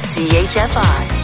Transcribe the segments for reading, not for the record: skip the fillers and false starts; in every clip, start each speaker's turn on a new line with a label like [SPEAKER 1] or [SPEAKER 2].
[SPEAKER 1] CHFI.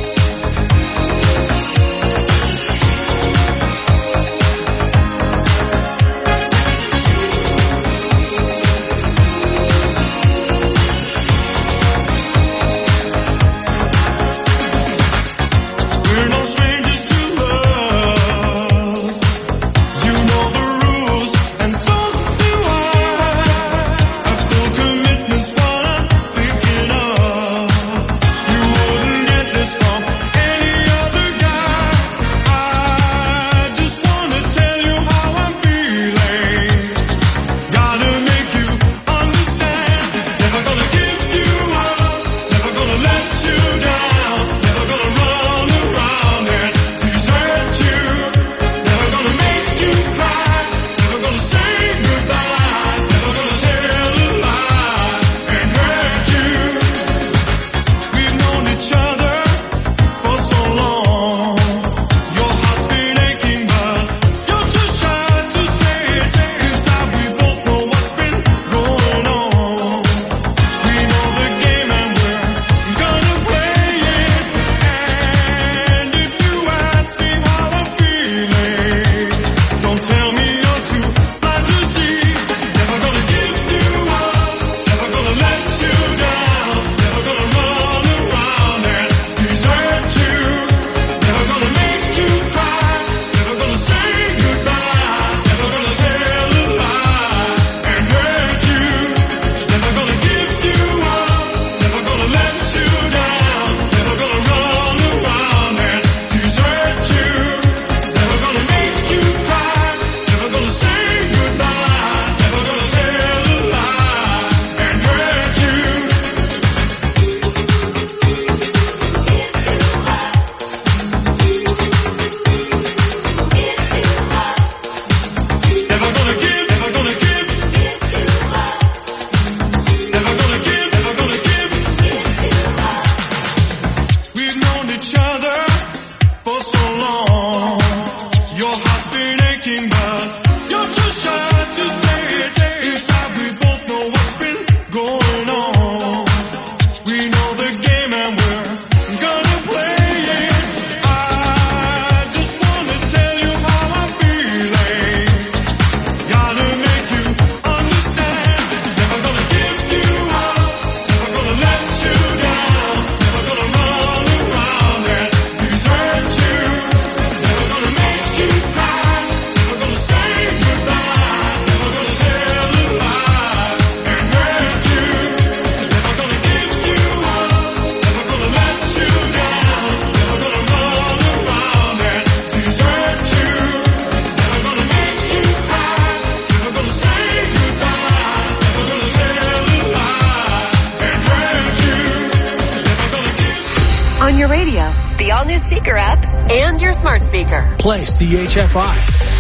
[SPEAKER 2] Play CHFI.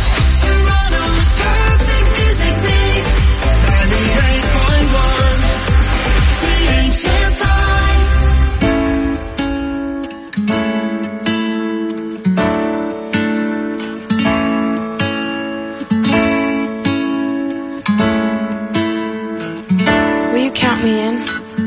[SPEAKER 3] Toronto's perfect music mix. 98.1 CHFI. Will you count me in?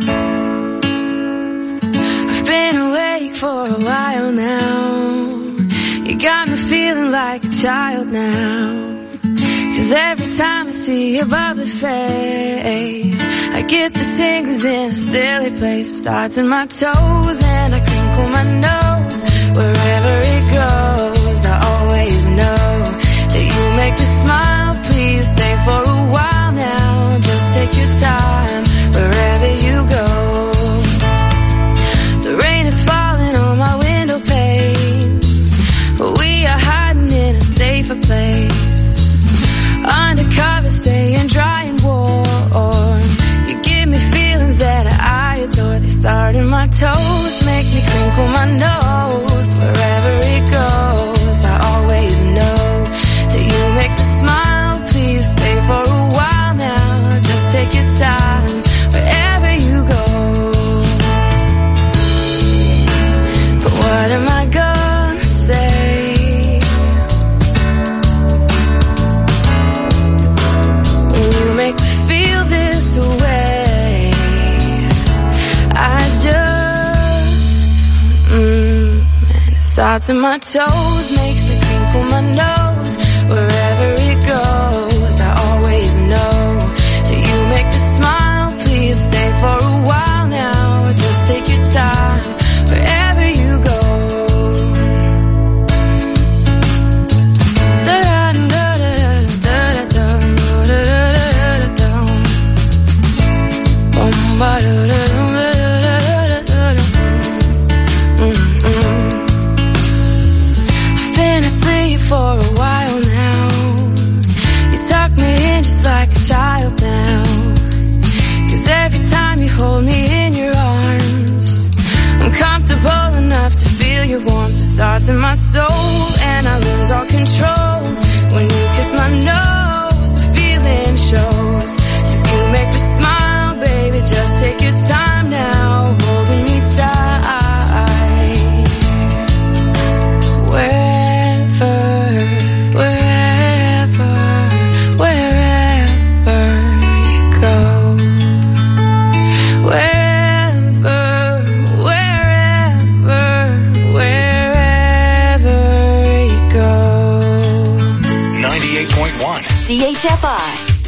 [SPEAKER 3] I've been awake for a while now. You got me feeling like a child now. 'Cause every time I see your bubbly face, I get the tingles in a silly place. It starts in my toes and I crinkle my nose. Wherever it goes, I always know that you make me smile. Please stay for a while now. Just take your time wherever you go. The rain is falling on my window pane. We are hiding in a safer place. Undercover, staying dry and warm. You give me feelings that I adore. They start in my toes, make me crinkle my nose. Wherever it goes, I always know that you make me smile. Please stay for a while now. Just take your time wherever you go. But what am I gonna say? Make me feel this way. I just starts in my toes, makes me crinkle my nose. Wherever it goes, I always know that you make me smile. Please stay for a while now, just take your time wherever you go. I've been asleep for a while now. You tuck me in just like a child now. 'Cause every time you hold me in your arms, I'm comfortable enough to feel your warmth. It starts in my soul and I lose all control. When you kiss my nose, the feeling shows. 'Cause you make me smile, baby, just take your time now, holding me tight. Wherever you go. Wherever you go.
[SPEAKER 1] 98.1 CHFI.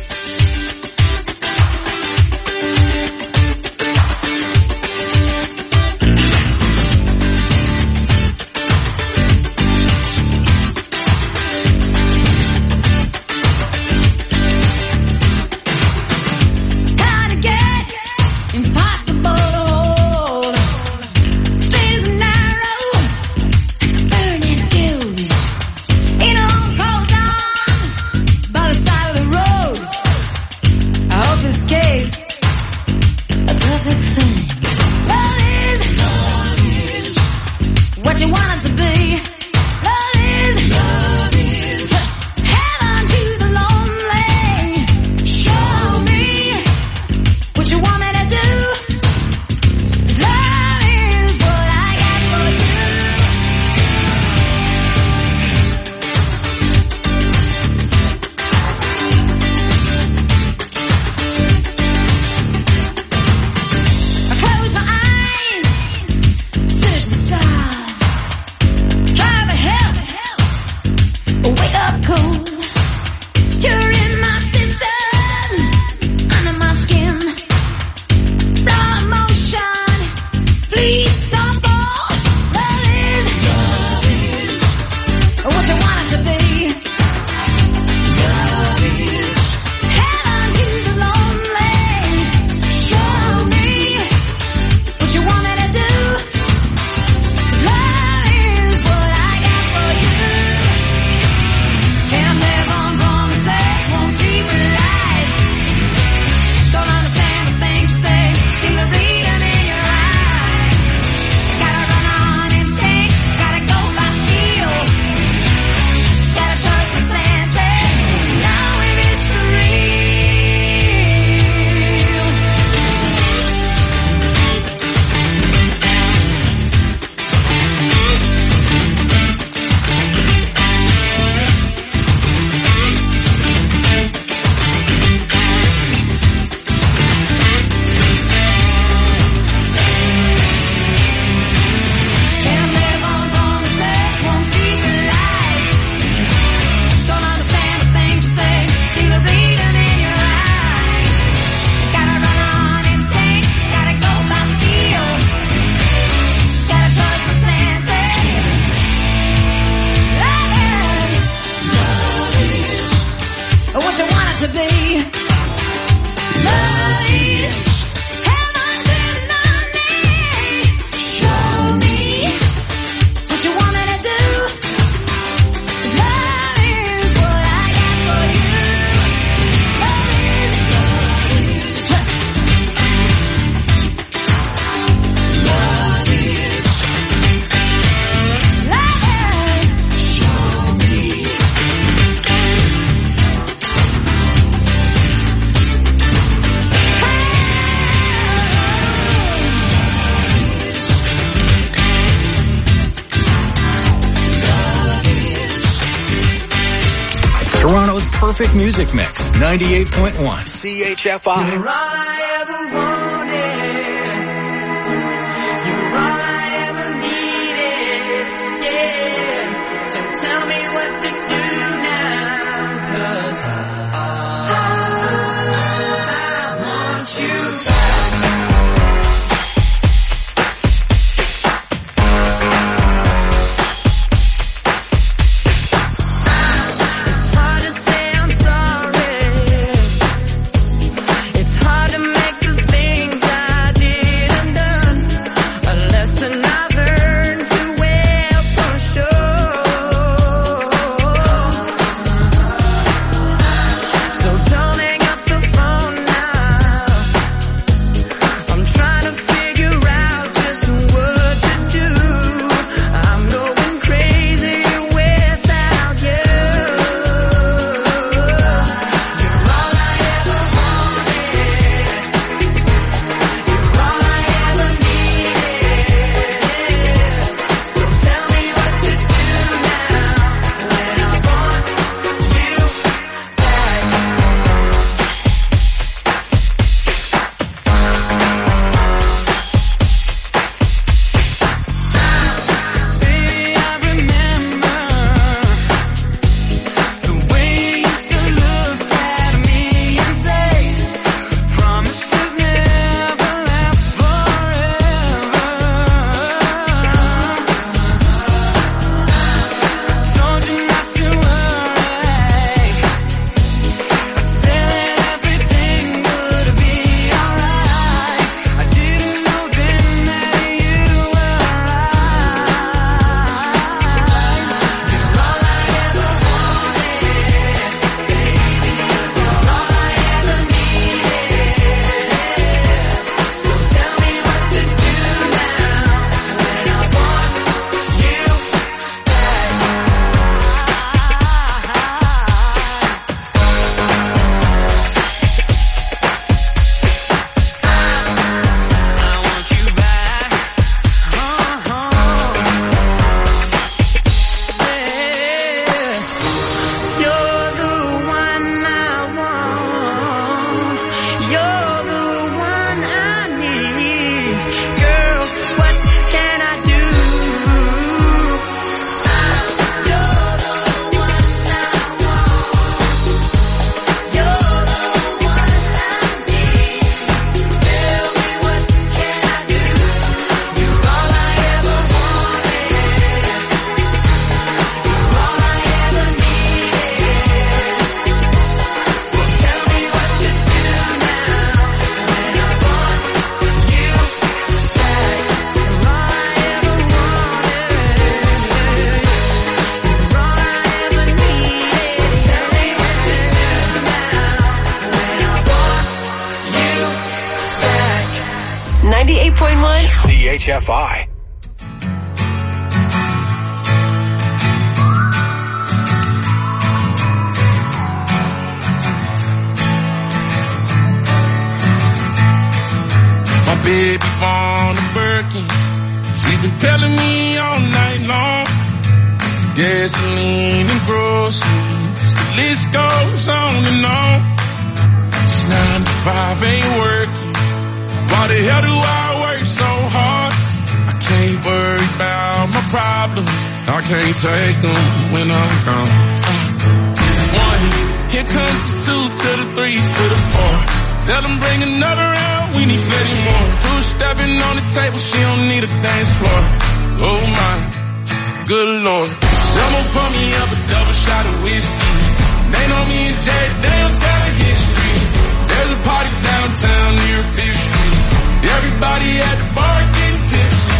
[SPEAKER 1] Toronto's perfect music mix. 98.1 CHFI.
[SPEAKER 2] You're all I ever wanted. You're all I ever needed. Yeah.
[SPEAKER 1] CHFI.
[SPEAKER 2] My baby born a Birkin. She's been telling me all night long. Gasoline and groceries, the list goes on and on. This 9 to 5 ain't working. Why the hell do I work so hard? I can't worry about my problems. I can't take them when I'm gone. 1, here comes the 2 to the 3 to the 4. Tell them bring another round, we need plenty more. 2 stepping on the table, she don't need a dance floor. Oh my, good Lord. Someone pour me up a double shot of whiskey. They know me and Jay Daniels got a history. There's a party downtown near 5th Street. Everybody at the bar getting tipsy.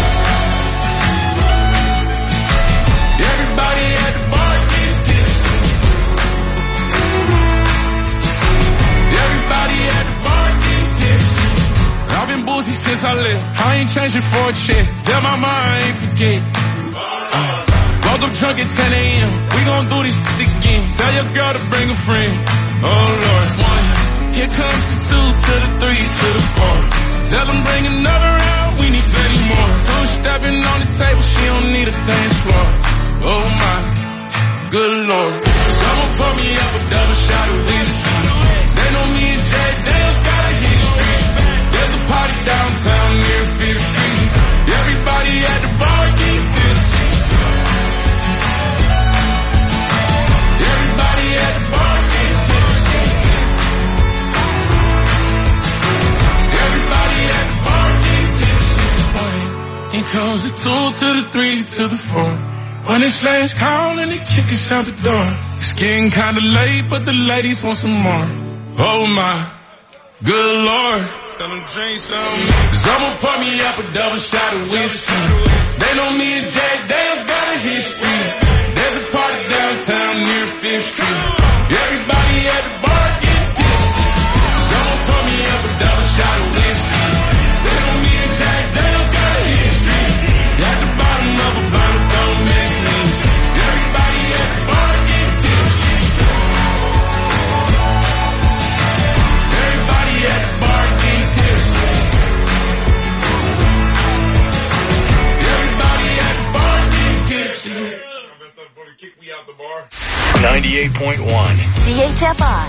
[SPEAKER 2] Everybody at the bar getting tipsy. Everybody at the bar getting tipsy. I've been boozy since I left. I ain't changing for a check. Tell my mom I ain't forget. Woke up drunk at 10 a.m. We gon' do this again. Tell your girl to bring a friend. Oh Lord. 1, here comes the 2 to the 3 to the 4. Tell them bring another round, we need plenty more. 2 stepping on the table, she don't need a dance floor. Oh my, good Lord. Someone pour me up a double shot of whiskey. They know me and Jay Daniels got a history. There's a party downtown near 5th Street. Everybody at the bar getting tipsy. Everybody at the bar getting tipsy. Everybody at the bar getting tipsy. Here comes the 2 to the 3 to the 4. When it's last call and they kick us out the door. It's getting kinda late, but the ladies want some more. Oh my, good Lord. Tell them drink some. Someone pour me up a double shot of whiskey. They know me and Jay Daniels got a history. There's a party downtown near 5th Street. Everybody at the bar getting tipsy. Someone pour me up a double shot of whiskey. They know me and Jay Daniels got a history. At the bottom of a bottle, don't miss me. Everybody at the bar getting tipsy. Everybody at the bar getting tipsy. Everybody at the bar getting tipsy. Kick me out the bar.
[SPEAKER 1] 98.1
[SPEAKER 4] CHFI.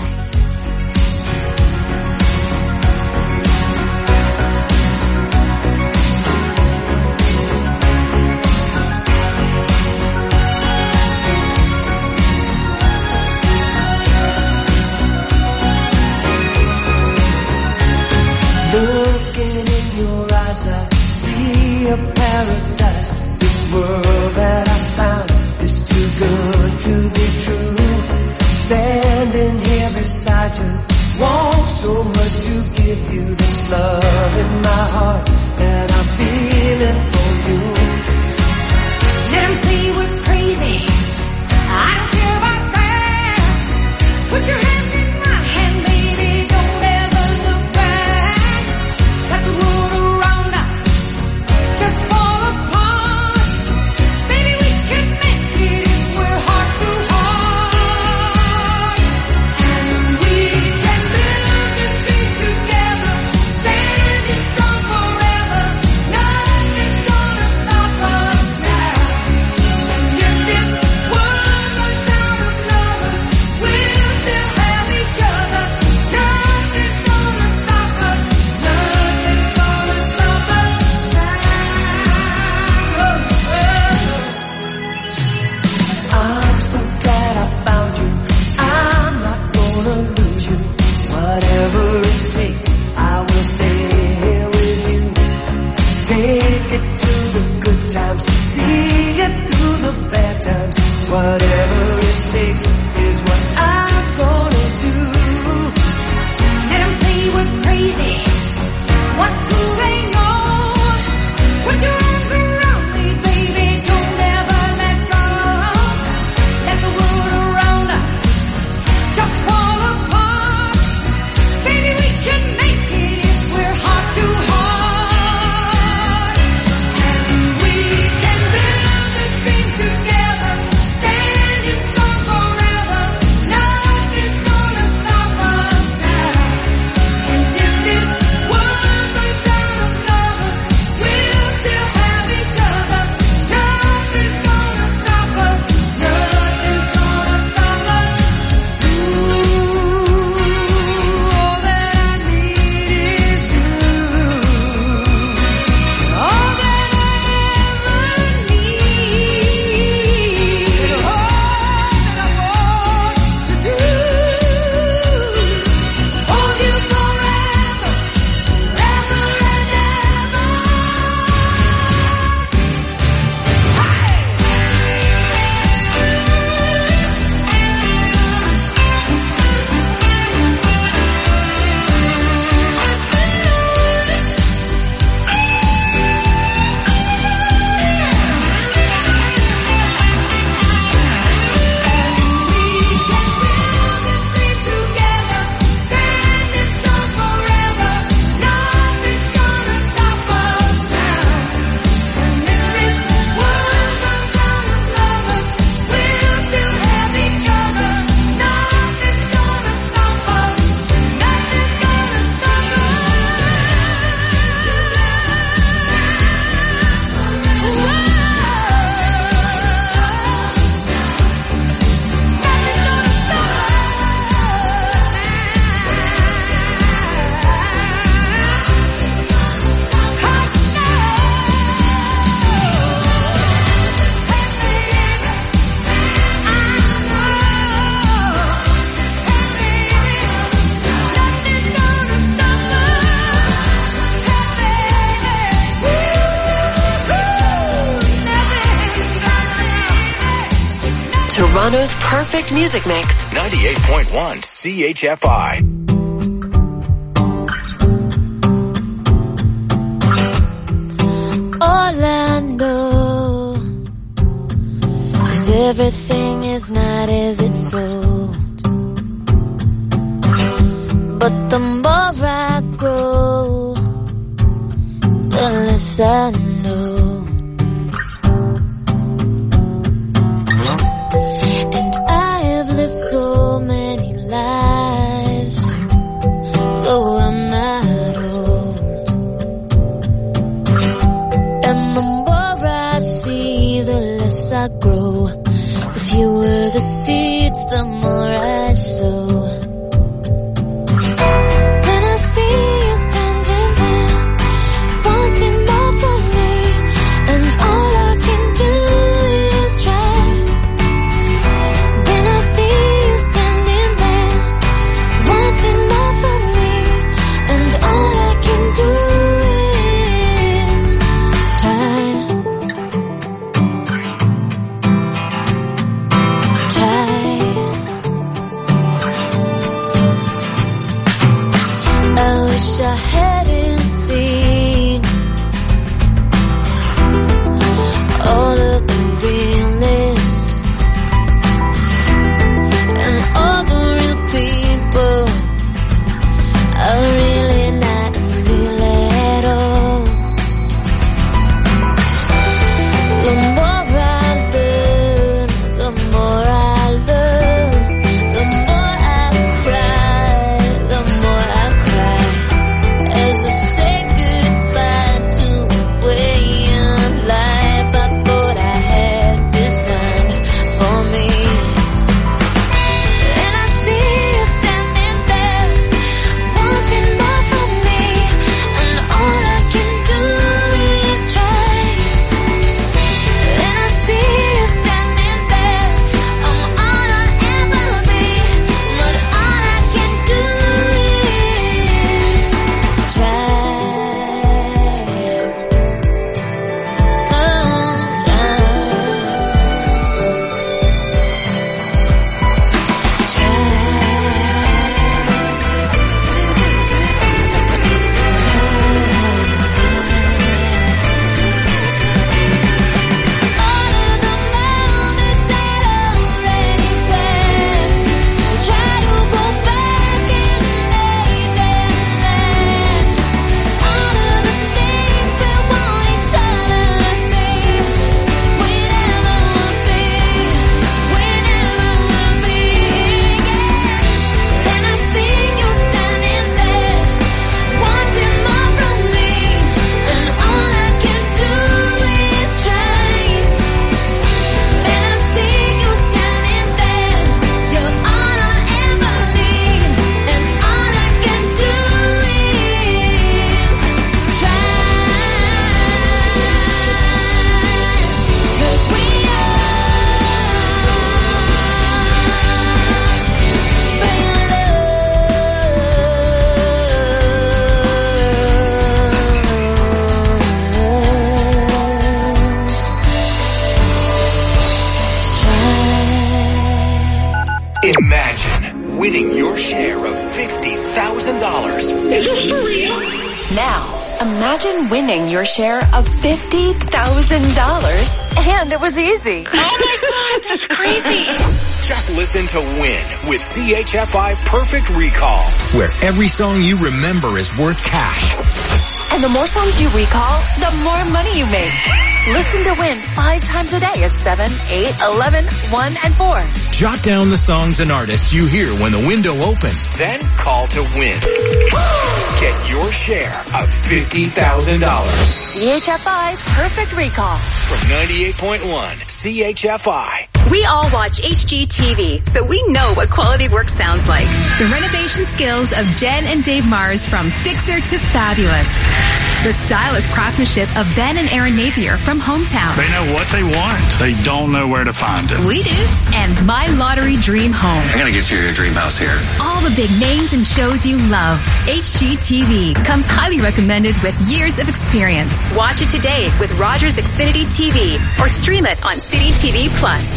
[SPEAKER 5] Looking in your eyes, I see a paradise. This world that I found is too good to be true. Standing here beside you, want so much to give you this love in my heart that I'm feeling for you.
[SPEAKER 6] Let them say we're crazy. I don't care about that. Put your hand in my hand, baby. Don't ever look back. Let the world around us just fall apart. Baby, we can make it if we're heart to heart. And we can build this dream together, standing strong forever. Nothing's gonna stop us now. And if this world runs out of lovers, we'll still have each other. Nothing's gonna stop us. Nothing's gonna stop us now.
[SPEAKER 5] I'm so glad I found you. I'm not gonna lose you. Whatever it takes, I will stay here with you. Take it to the good times, see it through the bad times. Whatever it takes is what I'm gonna do.
[SPEAKER 6] Let them say we're crazy. What do they know? Put your arms around me, baby. Don't ever let go. Let the world around us just fall apart. Baby, we can make it if we're heart to heart.
[SPEAKER 4] Toronto's perfect music mix.
[SPEAKER 1] 98.1 CHFI.
[SPEAKER 7] All I know is everything is not as it's sold. But the more I grow, the less I know. And I have lived so many lives, though I'm not old. And the more I see, the less I grow. The fewer the seeds, the more I sow. Then I see you standing there, wanting more from me, and all I can do is try. Then I see you standing there, wanting more from me, and all I can do is try. I wish I hadn't seen all of the realness and all the real people are really not real at all. The more I learn, the more I learn, the more I cry, the more I cry, as I say goodbye to a way of life I thought I had designed for me. And I see you standing there, wanting more from me, and all I can do is try. And I see you standing there, I'm all I'll ever be, but all I can do is try. All of the moments that already went, try to go back and make them last. All of the things we want each other to be, we never will be, we never will be. Then I see you standing there, wanting more from me, and all I can do is try. Then I see you standing there, you're all I'll ever need, and all I can do is try. 'Cause we
[SPEAKER 1] Imagine winning your share of $50,000.
[SPEAKER 4] Now, imagine winning your share of $50,000, and it was easy.
[SPEAKER 1] Just listen to Win with CHFI Perfect Recall, where every song you remember is worth cash.
[SPEAKER 4] And the more songs you recall, the more money you make. Listen to Win 5 times a day at 7, 8, 11, 1, and 4.
[SPEAKER 1] Jot down the songs and artists you hear when the window opens. Then call to win. Get your share of $50,000.
[SPEAKER 4] CHFI Perfect Recall.
[SPEAKER 1] From 98.1 CHFI.
[SPEAKER 8] We all watch HGTV, so we know what quality work sounds like. The renovation skills of Jen and Dave Mars from Fixer to Fabulous. The stylish craftsmanship of Ben and Aaron Napier from Hometown.
[SPEAKER 9] They know what they want. They don't know where to find it.
[SPEAKER 8] We do. And My Lottery Dream Home.
[SPEAKER 10] I'm gonna get you your dream house here.
[SPEAKER 8] All the big names and shows you love. HGTV comes highly recommended with years of experience. Watch it today with Rogers Xfinity TV or stream it on City TV Plus.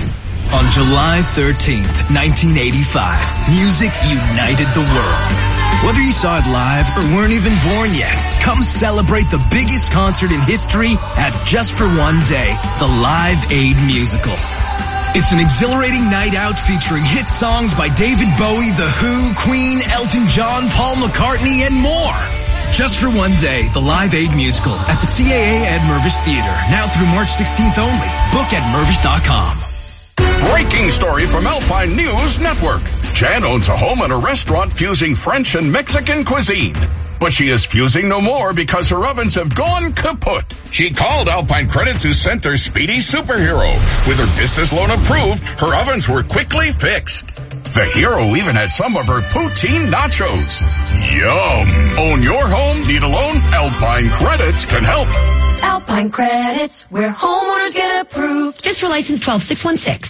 [SPEAKER 10] On July 13th, 1985, music united the world. Whether you saw it live or weren't even born yet, come celebrate the biggest concert in history at Just for One Day, the Live Aid Musical. It's an exhilarating night out featuring hit songs by David Bowie, The Who, Queen, Elton John, Paul McCartney, and more. Just for One Day, the Live Aid Musical at the CAA Ed Mervis Theater, now through March 16th only. Book at mervis.com.
[SPEAKER 11] Breaking story from Alpine News Network. Jan owns a home and a restaurant fusing French and Mexican cuisine. But she is fusing no more because her ovens have gone kaput. She called Alpine Credits, who sent their speedy superhero. With her business loan approved, her ovens were quickly fixed. The hero even had some of her poutine nachos. Yum! Own your home? Need a loan? Alpine Credits can help.
[SPEAKER 4] Alpine Credits, where homeowners get approved.
[SPEAKER 8] Just for license 12616.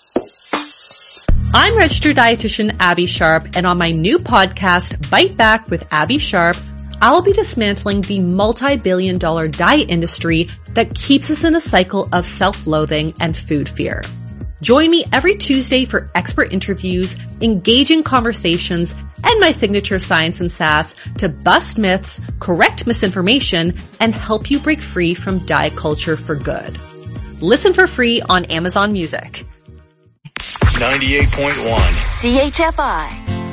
[SPEAKER 12] I'm registered dietitian Abby Sharp, and on my new podcast, Bite Back with Abby Sharp, I'll be dismantling the multi-billion-dollar diet industry that keeps us in a cycle of self-loathing and food fear. Join me every Tuesday for expert interviews, engaging conversations, and my signature science and sass to bust myths, correct misinformation, and help you break free from diet culture for good. Listen for free on Amazon Music.
[SPEAKER 1] 98.1
[SPEAKER 4] CHFI.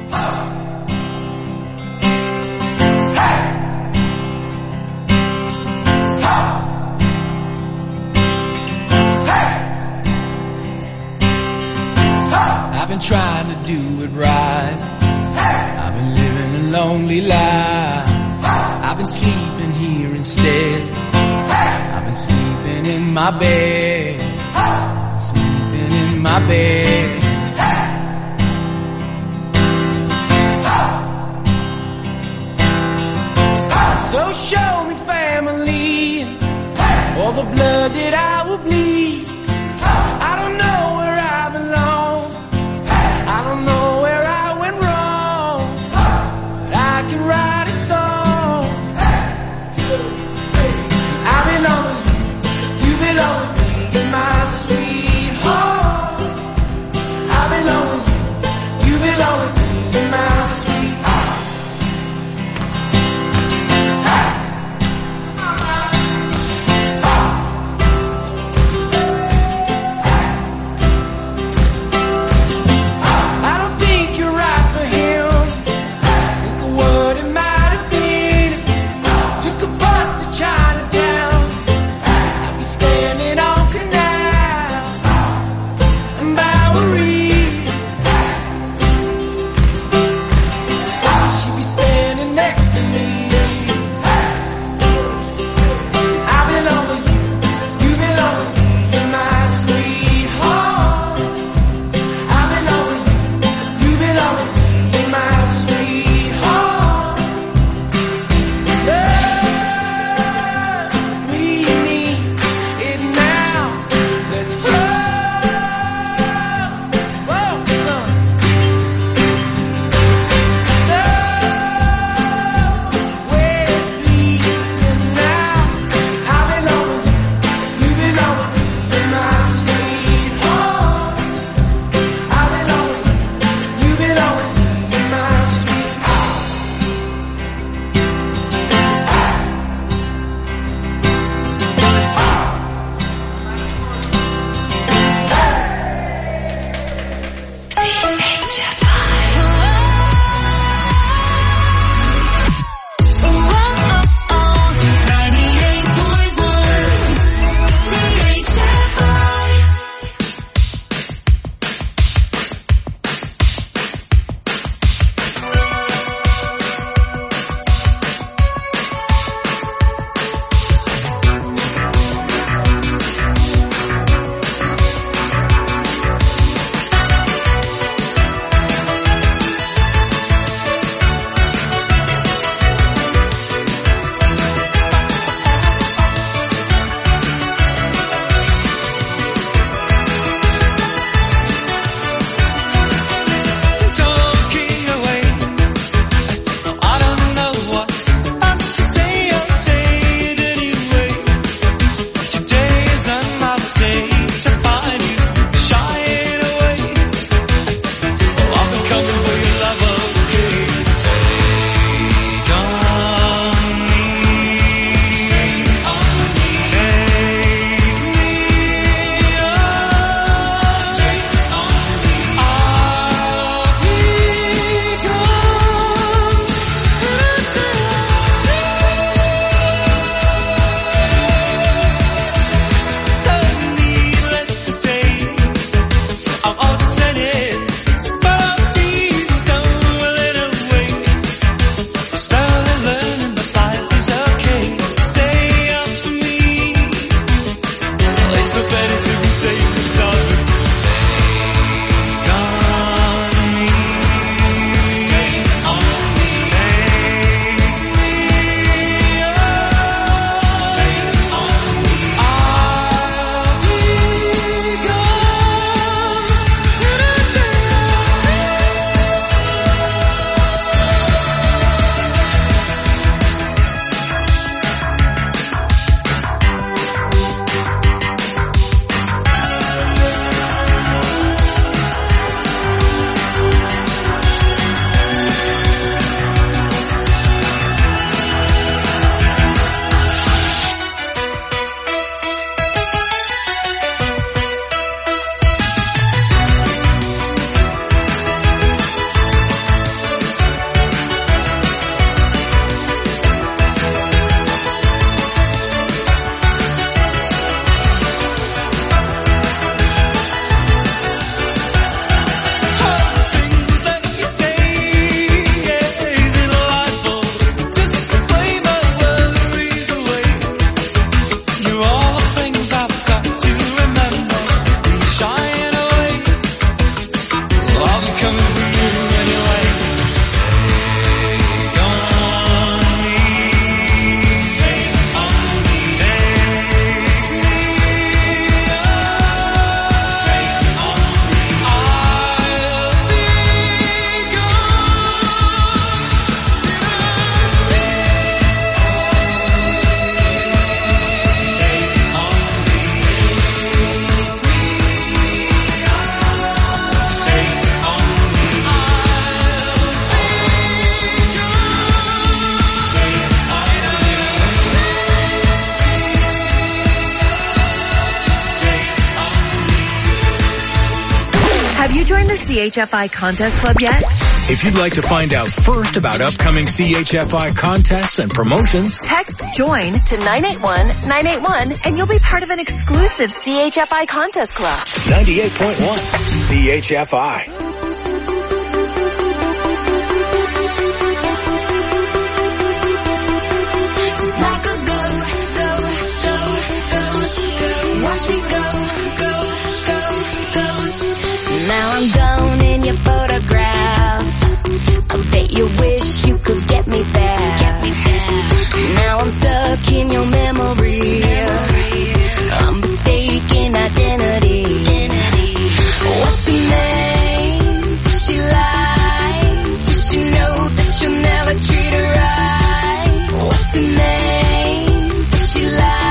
[SPEAKER 13] I've been trying to do it right. I've been living a lonely life. I've been sleeping here instead. I've been sleeping in my bed. Sleeping in my bed. So show me family, all the blood that I will bleed. I don't know where I belong. I don't know where I went wrong. But I can write a song. I belong with you, you belong with me, my sweet home. I belong with you, you belong with me, my sweet home.
[SPEAKER 14] better to be safe than sorry.
[SPEAKER 4] Have you joined the CHFI Contest Club yet?
[SPEAKER 1] If you'd like to find out first about upcoming CHFI contests and promotions,
[SPEAKER 4] text JOIN to 981-981 and you'll be part of an exclusive CHFI Contest Club.
[SPEAKER 1] 98.1 CHFI.
[SPEAKER 7] Watch me go. Now I'm gone in your photograph. I bet you wish you could get me back. Now I'm stuck in your memory. I'm mistaken identity. What's her name? Does she lie? Does she know that you'll never treat her right? What's her name? Does she lie?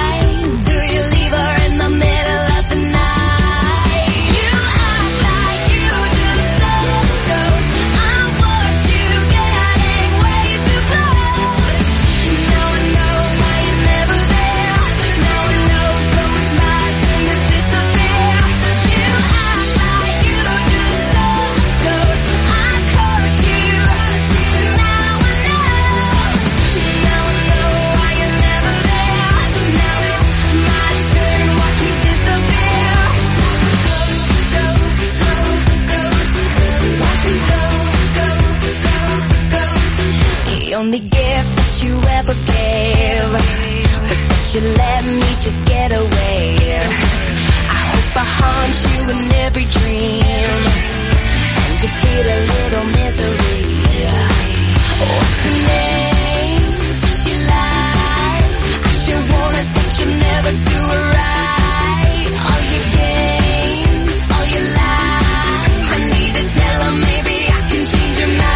[SPEAKER 7] Only gift that you ever gave was that you let me just get away. I hope I haunt you in every dream and you feel a little misery. What's her name? Does she lie? I sure wanted that you'll never do it right. All your games, all your lies, I need to tell her maybe I can change your mind.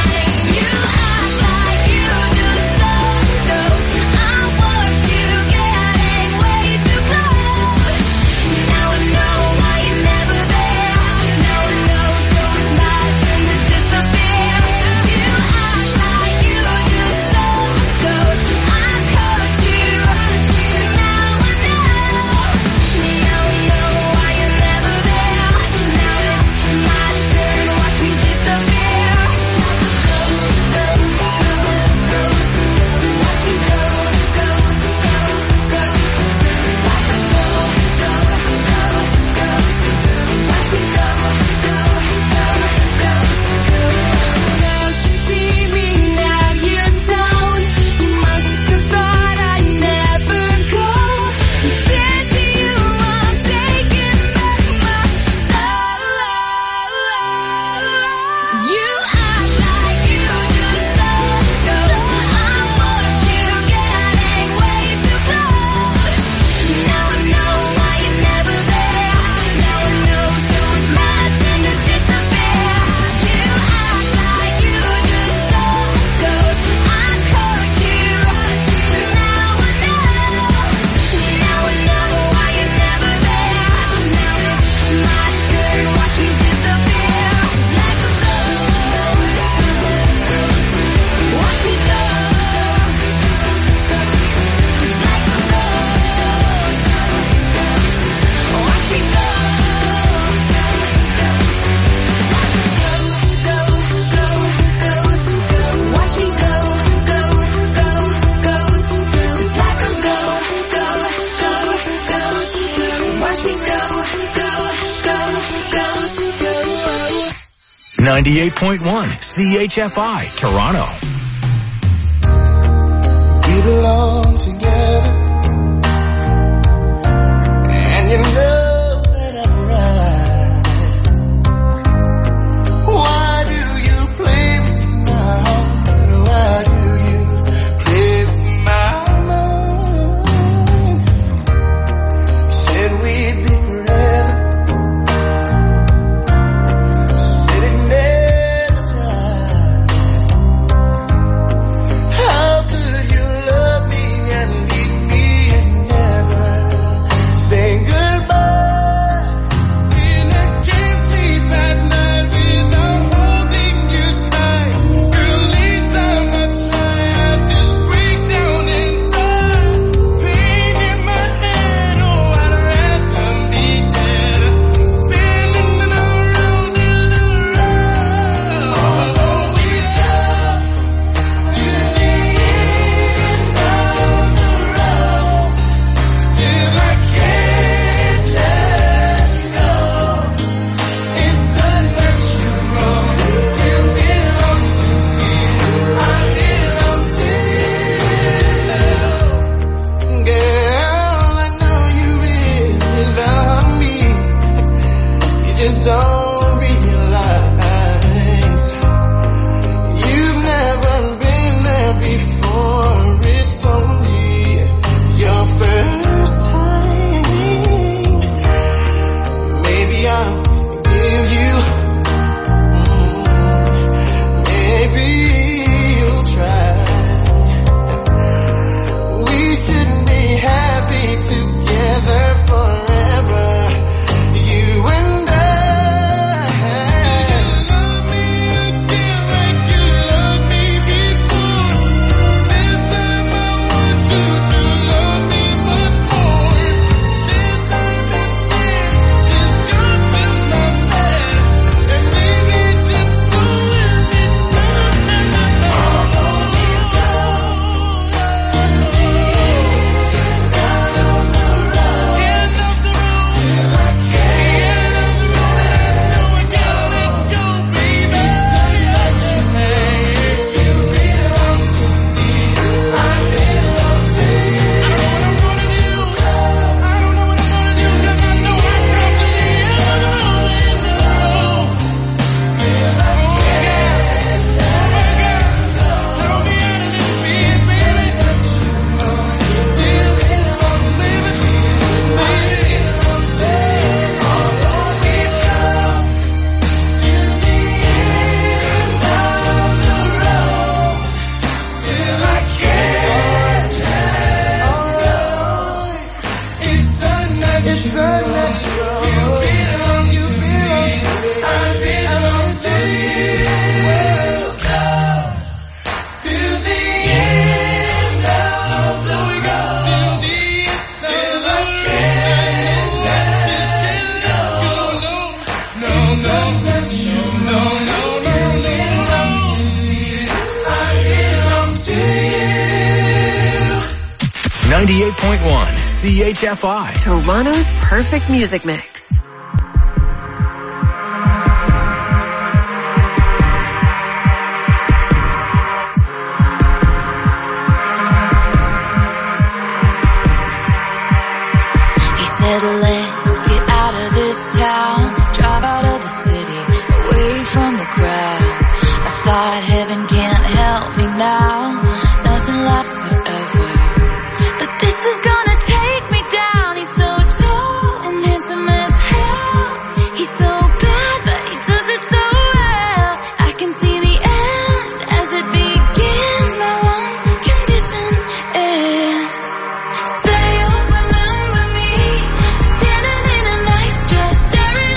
[SPEAKER 7] You act like you just don't know. I want you to get
[SPEAKER 3] watch me go, go, go, go, go.
[SPEAKER 1] 98.1 CHFI, Toronto.
[SPEAKER 15] We belong together, and you know that I'm right. Why do you play with my heart? Why do you play with my mind? You said we'd be forever, said it never died. How could you love me and leave me and never say goodbye?
[SPEAKER 2] And I can't sleep at night without holding you tight. Girl, each time I try, I just break down and die. Pain in my head, oh, I'd rather be dead. Spinning around in the round. Oh, we go to the end of the road. Still I can't let go. It's unnatural. You belong to me. I belong to you.
[SPEAKER 15] Girl, I know you really love me. You just don't realize you've never been there before. It's only your first time. Maybe I'll give you. Maybe you'll try. We should be happy together forever, you and I.
[SPEAKER 2] Love me again like you loved me before. This time I want you to love me much more. This time the fear just got with my past, and maybe just go every time. Although we go to the end of the road, still I can't let go, baby. Say that you belong to me. I belong to you. I don't know what I'm gonna do. I don't know what I'm gonna do, 'cause I know I come to the end of the road. Still I can't let go. Help me out of this piece, baby. You belong to me. I belong to you. Although we go to the end of the road, still I can't let go. It's unnatural. You belong to me. I belong to you. Go to the end of the road. Still I can't let go. No, no, you no, no, no, no. I belong to you.
[SPEAKER 1] 98.1 CHFI.
[SPEAKER 4] Toronto's perfect music mix.
[SPEAKER 3] He said, let's get out of this town, drive out of the city, away from the crowds. I thought heaven can't help me now, nothing lasts forever. But this is gonna take me down. He's so tall and handsome as hell. He's so bad, but he does it so well. I can see the end as it begins. My one condition is, say you'll remember me, standing in a nice dress, staring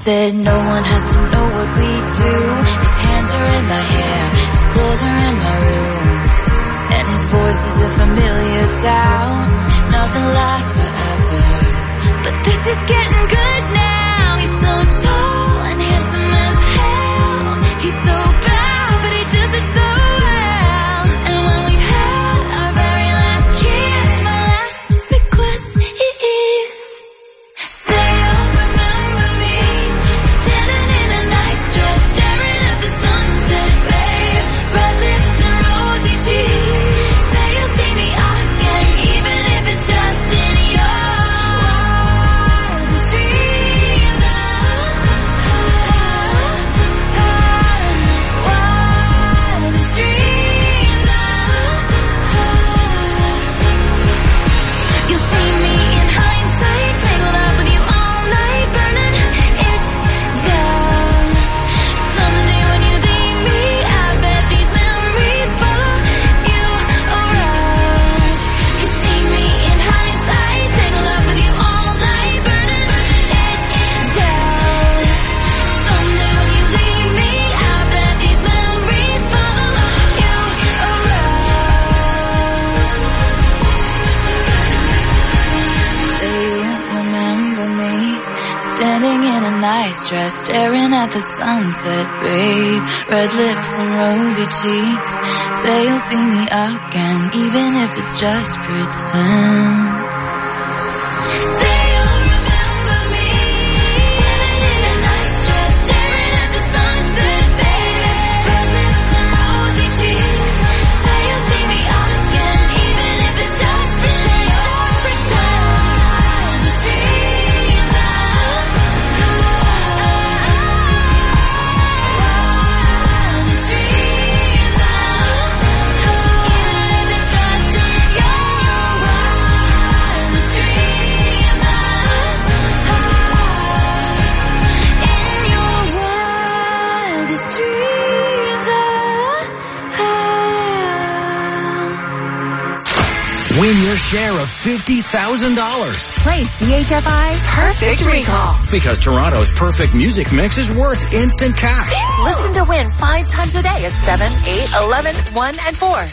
[SPEAKER 16] said no one has to know what we do. His hands are in my hair, his clothes are in my room, and his voice is a familiar sound. Nothing lasts forever, but this is getting good now. He's so tall and handsome as hell. He's so bad, but he does it so well. And when we've had our very last kiss, my last request is, say you'll remember me, standing in a nice dress, staring at the sunset, babe. Red lips and rosy cheeks. Say you'll see me again, even if it's just in your wildest dreams. Wildest dreams. You'll see me in hindsight, tangled up with you all night, burning it down. Someday when you leave me, I bet these memories follow you around. You see me in hindsight, tangled up with you all night, burning it down. Someday when you leave me, I bet these memories follow you around. Say you remember me, standing in a nice dress, staring at the sunset, babe. Red lips and rosy cheeks. Say you'll see me again, even if it's just pretend. Say you'll remember me, standing in a nice dress, staring at the sunset, baby. Red lips and rosy cheeks. Say you'll see me again, even if it's just in your wildest dreams. Wildest dreams. Even if it's just in your wildest dreams. In your wildest dreams.
[SPEAKER 1] Win your share of $50,000.
[SPEAKER 4] Play CHFI Perfect Recall.
[SPEAKER 1] Because Toronto's perfect music mix is worth instant cash.
[SPEAKER 4] Listen to Win 5 times a day at 7, 8, 11, 1, and 4.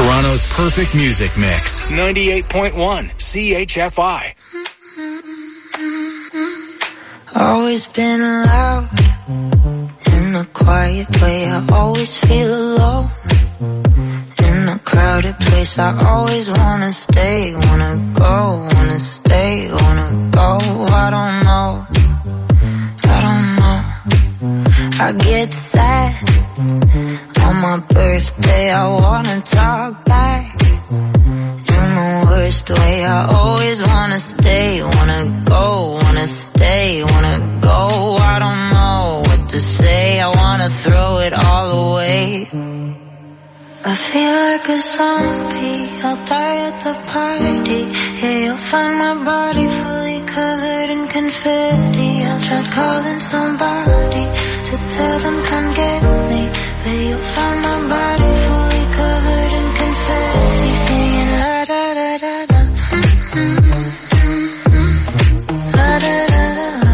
[SPEAKER 1] Toronto's perfect music mix. 98.1 CHFI.
[SPEAKER 16] Always been loud in a quiet way. I always feel alone in a crowded place. I always wanna stay, wanna go, wanna stay, wanna go. I don't know. I get sad on my birthday. I wanna talk back in the worst way. I always wanna stay, wanna go, wanna stay, wanna go. I don't know what to say. I wanna throw it all away. I feel like a zombie, I'll die at the party. Yeah, you'll find my body fully covered in confetti. I'll try calling somebody to tell them come get me, but you'll find my body fully covered in confetti. Singing la da da da da, la da da da da,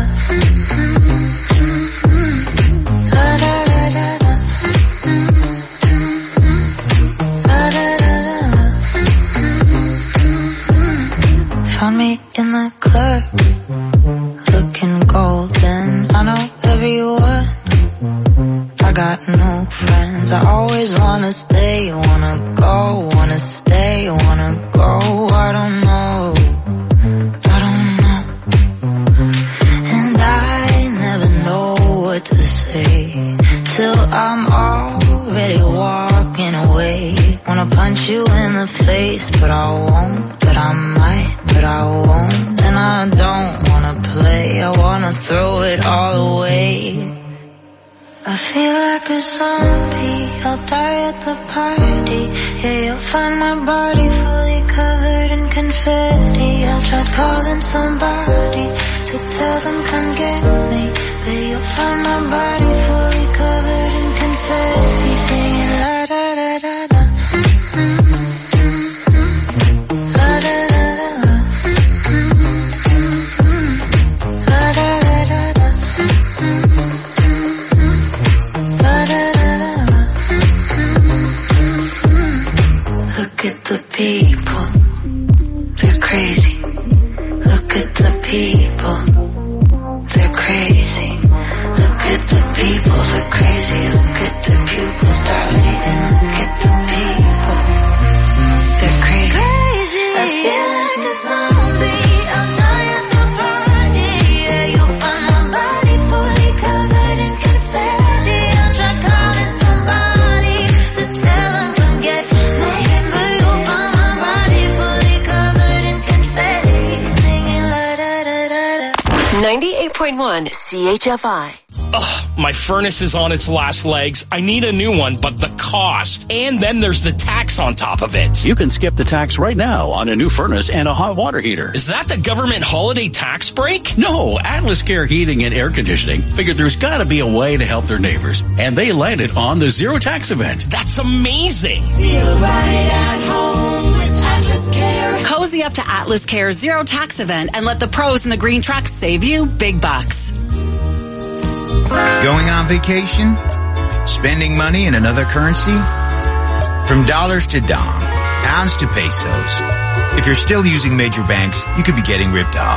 [SPEAKER 16] la da da da da. Found me in the club, looking golden. I know everyone, I got no friends. I always wanna stay, wanna go, wanna stay, wanna go. I don't know, and I never know what to say till I'm already walking away. Wanna punch you in the face, but I won't, but I might, but I won't. And I don't wanna play, I wanna throw it all away. I feel like a zombie, I'll die at the party. Yeah, you'll find my body fully covered in confetti. I'll try calling somebody to tell them come get me, but you'll find my body fully covered in confetti. Singing la da da da da, la da da da da, la da da da da, la da da da da. Look at the people, they're crazy. Look at the people, they're crazy. Look at the people, they're crazy. Look at the pupils dilating. Look at the people, they're crazy. I feel like a zombie, I'll die at the party. Yeah, you'll find my body fully covered in confetti. I'll try calling somebody to tell them come get me, but you'll find my body fully covered in confetti. Singing la da da da da.
[SPEAKER 4] 98.1 CHFI.
[SPEAKER 17] Ugh, my furnace is on its last legs. I need a new one, but the cost. And then there's the tax on top of it.
[SPEAKER 18] You can skip the tax right now on a new furnace and a hot water heater.
[SPEAKER 17] Is that the government holiday tax break?
[SPEAKER 18] No, Atlas Care Heating and Air Conditioning figured there's gotta be a way to help their neighbors. And they landed on the Zero Tax event.
[SPEAKER 17] That's amazing.
[SPEAKER 6] Feel right at home with Atlas Care.
[SPEAKER 19] Cozy up to Atlas Care's Zero Tax event and let the pros in the green trucks save you big bucks.
[SPEAKER 20] Going on vacation? Spending money in another currency? From dollars to dong, pounds to pesos. If you're still using major banks, you could be getting ripped off.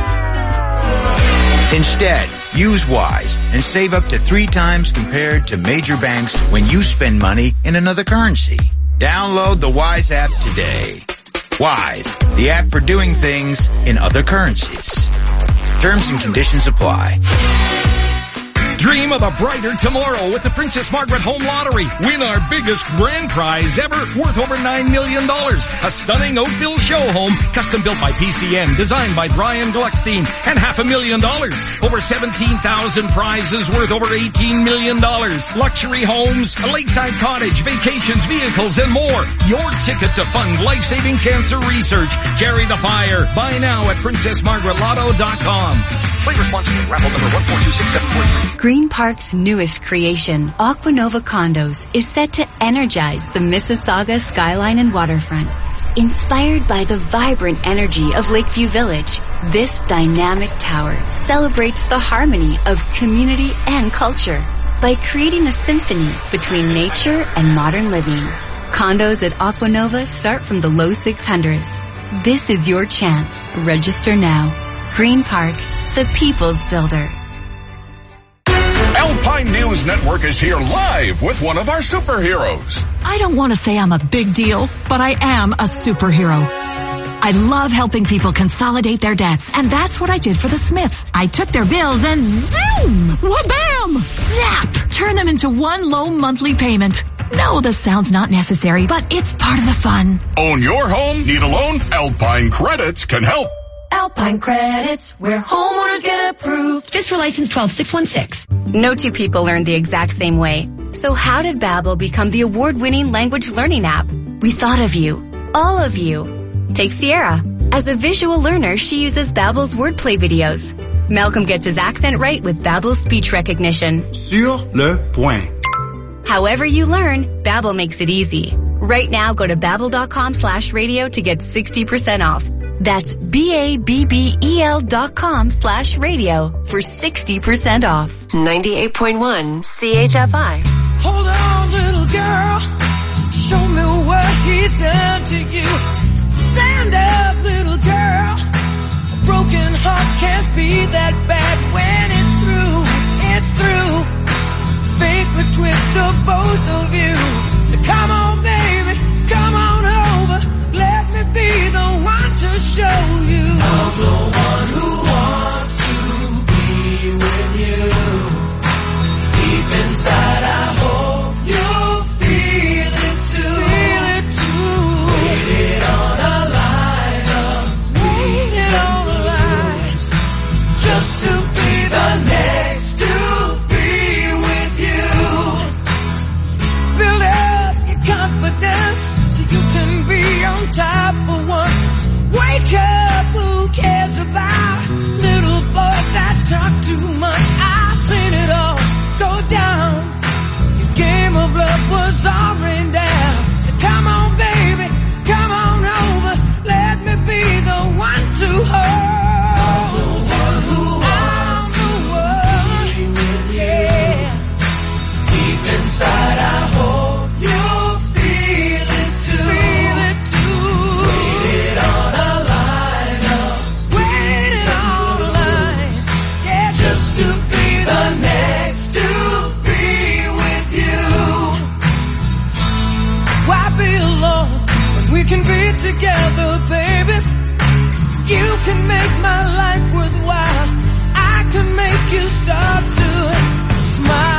[SPEAKER 20] Instead, use Wise and save up to 3 times compared to major banks when you spend money in another currency. Download the Wise app today. Wise, the app for doing things in other currencies. Terms and conditions apply.
[SPEAKER 21] Dream of a brighter tomorrow with the Princess Margaret Home Lottery. Win our biggest grand prize ever, worth over $9 million. A stunning Oakville show home, custom built by PCN, designed by Brian Gluckstein, and $500,000. Over 17,000 prizes worth over $18 million. Luxury homes, a lakeside cottage, vacations, vehicles, and more. Your ticket to fund life-saving cancer research. Carry the fire. Buy now at PrincessMargaretLotto.com. Play responsibly. Raffle number 1426743.
[SPEAKER 8] Green Park's newest creation, Aquanova Condos, is set to energize the Mississauga skyline and waterfront. Inspired by the vibrant energy of Lakeview Village, this dynamic tower celebrates the harmony of community and culture by creating a symphony between nature and modern living. Condos at Aquanova start from the low 600s. This is your chance. Register now. Green Park, the people's builder.
[SPEAKER 11] Alpine News Network is here live with one of our superheroes.
[SPEAKER 5] I don't want to say I'm a big deal, but I am a superhero. I love helping people consolidate their debts, and that's what I did for the Smiths. I took their bills and zoom! Wha-bam! Zap! Turn them into one low monthly payment. No, the sound's not necessary, but it's part of the fun.
[SPEAKER 11] Own your home? Need a loan? Alpine Credits can help.
[SPEAKER 4] Alpine Credits, where homeowners get approved.
[SPEAKER 8] FSR license 12616. No two people learn the exact same way. So how did Babbel become the award-winning language learning app? We thought of you. All of you. Take Sierra. As a visual learner, she uses Babbel's wordplay videos. Malcolm gets his accent right with Babbel's speech recognition.
[SPEAKER 22] Sur le point.
[SPEAKER 8] However you learn, Babbel makes it easy. Right now, go to babbel.com/radio to get 60% off. That's BABBEL.com/radio for 60% off.
[SPEAKER 4] 98.1 CHFI.
[SPEAKER 6] Hold on, little girl. Show me what he's done to you. Stand up, little girl. A broken heart can't be that bad when it's through. It's through. Fate would twist of both of you. So come on, baby. Come on over. Let me be the one to show you. I'm the one who wants to be with you. Deep inside, I hope you'll feel it too. Feel it too. Waited on a line up. Waited on a line. Just to be the next to be with you. Build up your confidence so you can be on top for once. Wake up, who cares about little boys that talk too much? I've seen it all go down. Your game of love was all rained down. So come on, baby, come on over. Let me be the one to hold. I'm the one who wants to be with you. Deep inside, I hope you'll feel it too. Feel it too. Waited on a line up. Waited on a line. Yeah, just to be the next to be with you. Why be alone when we can be together, baby? You can make my life worthwhile. I can make you start to smile.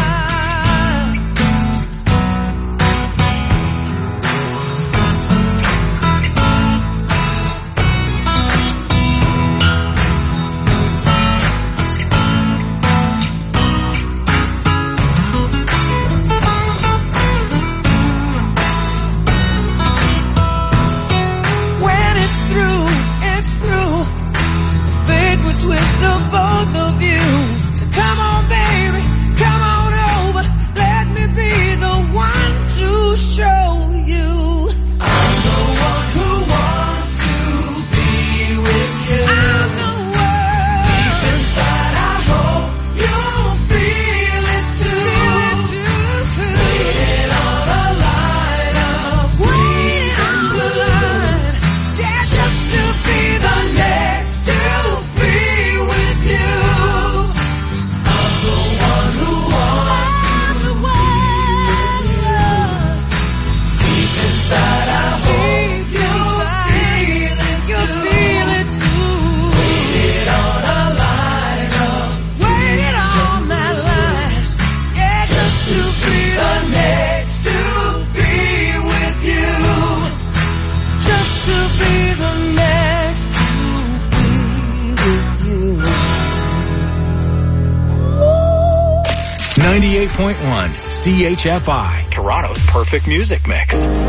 [SPEAKER 1] 98.1 CHFI, Toronto's perfect music mix.
[SPEAKER 6] You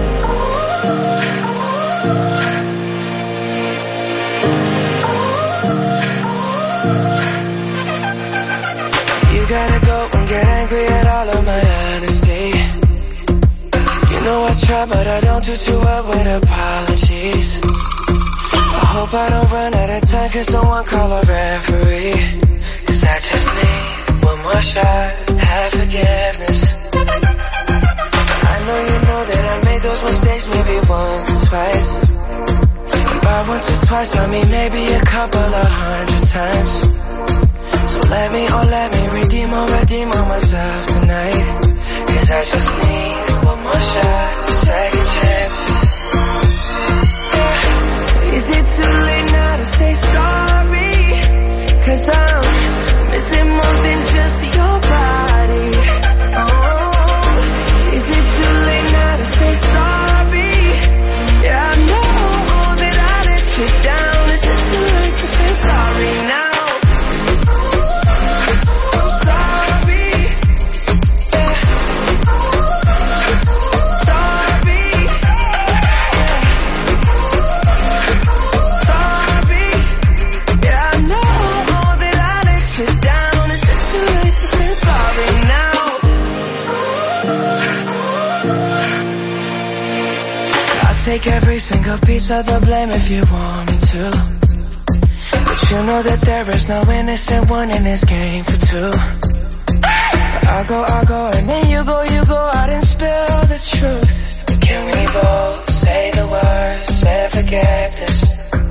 [SPEAKER 6] gotta go and get angry at all of my honesty. You know I try, but I don't do too well with apologies. I hope I don't run out of time, cause someone call a referee. Cause I just need one more shot, have forgiveness. I know you know that I made
[SPEAKER 9] twice, I mean maybe a couple of 100 times. So let me redeem on myself tonight. 'Cause I just need one more shot, second chances. Yeah. Is it too late now to say sorry? 'Cause I'm missing more than just your body. Oh, is it too late now to say sorry? Yeah, I know that I let you down. Is it too late to say sorry now? Take every single piece of the blame if you want me to. But you know that there is no innocent one in this game for two. I go, and then you go out and spill the truth. But can we both say the words and forget this?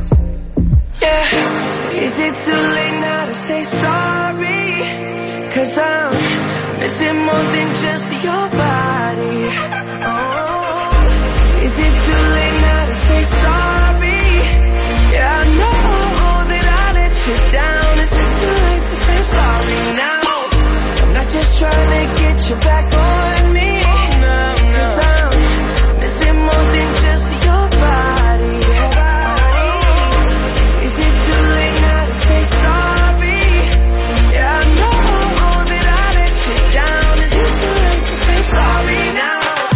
[SPEAKER 9] Yeah, is it too late now to say sorry? 'Cause I'm missing more than just your body. Oh. Is it too late now to say sorry? Yeah, I know that I let you down. Is it too late to say sorry now? I'm not just trying to get you back on me. No. 'Cause I'm missing more than just your body. Is it too late now to say sorry? Yeah, I know that I let you down. Is it too late to say sorry now?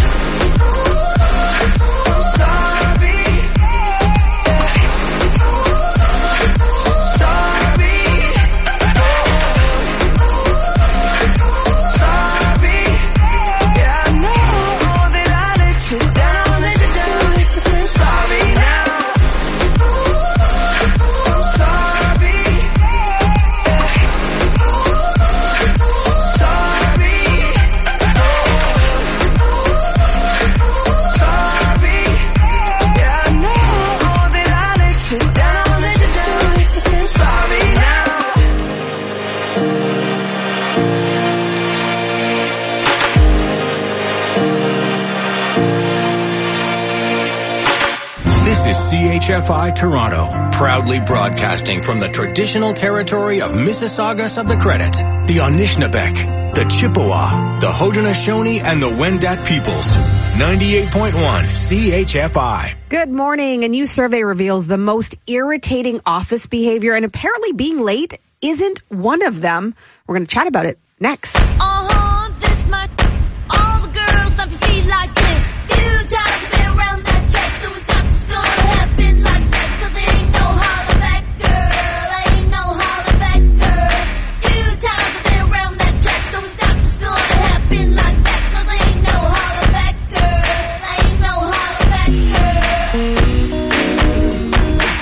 [SPEAKER 1] This is CHFI Toronto, proudly broadcasting from the traditional territory of Mississaugas of the Credit, the Anishinaabeg, the Chippewa, the Haudenosaunee, and the Wendat peoples. 98.1 CHFI.
[SPEAKER 22] Good morning. A new survey reveals the most irritating office behavior, and apparently being late isn't one of them. We're going to chat about it next.